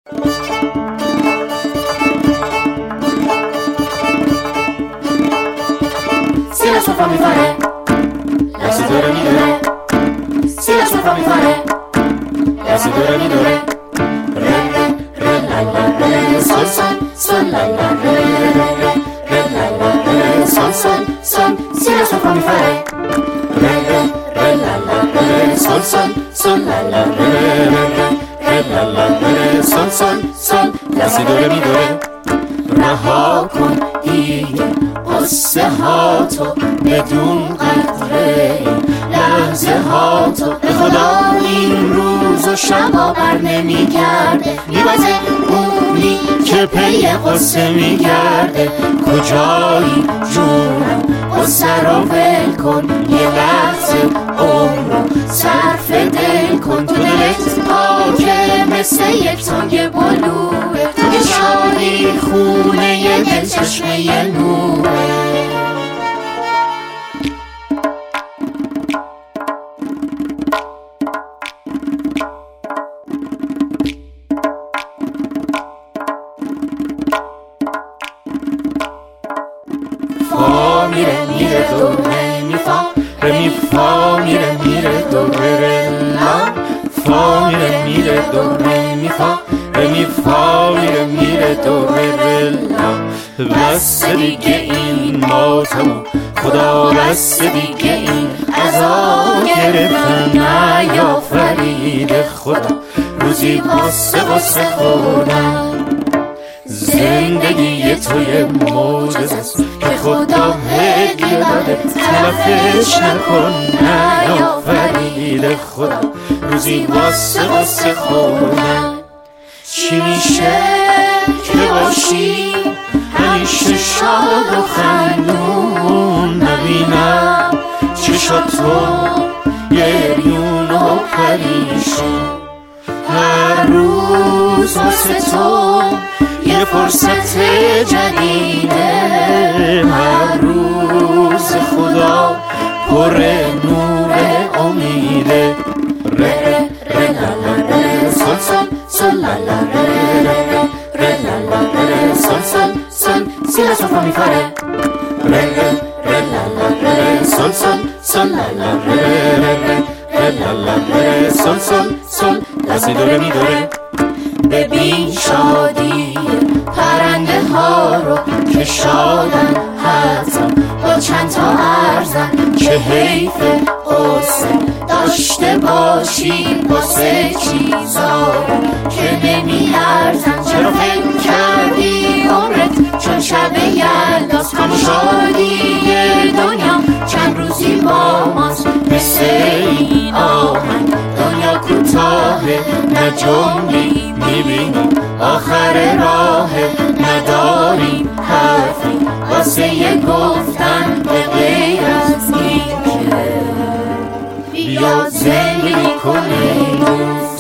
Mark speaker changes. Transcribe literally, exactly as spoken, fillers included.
Speaker 1: Se la sua mi fare, la seduta migliore. Se la sua mi fare, la seduta migliore. Re, re, re, la, la, re, sol, sol, sol, la, la, re, re, re, re, la, la, re, sol, sol, sol. Se la sua mi fare, re, re, re, la, la, re, sol, sol, sol, la, la, re, re, re, re, la, la, re, sol, sol, sol. La seduta migliore. رها کن دیگه قصه ها تو بدون قدره لحظه ها تو به خدا این روز و شبا بر نمی گرده میبازه اونی که پی قصه میگرده کجایی جونم قصه رو ول کن یه لحظه عمرو صرف دل کن تو دلت پاکه مثل یک تنگ بلوه تو که شادی خونه یه دل چشمه یه نوره فا میره میره دو ره می فا ره می فا میره میره دو ره لا فا میره میره دو ره می فا ره می فا میره میره دو ره لا بس دیگه این ماتمو خدا بس دیگه این عذاب گرفتم نیافرید خدا روزی واسه واسه خوردم زندگی توی معجزه است که خدا هدیه داده تلفش نکن نیافرید خدا روزی واسه واسه خوردم چی میشه که باشی همیشه شاد و خندون نبینم چشاتو گریون و پریشون هر روز واسه تو یه فرصت جدیده هر روز خدا پر نور امیده ره ره لا لا ره سل سل سل لا لا ره ره ره لا لا ره سل سل سل si la sua mi fare re re re la la re sol sol sol la la re re re re la la re sol sol sol la si do re mi do re ببین شادی پرنده ها رو که شادن حتما با چند تا ارزن که حیف قصه داشته باشی واسه چیزا که نمی ارزن چرا فکر کردی عمرت چون شب یلداست کام شادی دنیا چند روزی با ماست مثل این آهنگ دنیا کوتاهه نه جملی میبینی آخر راه نداریم حرفی واسه یه گفتن به غیر از این که بیا زندگی کنیم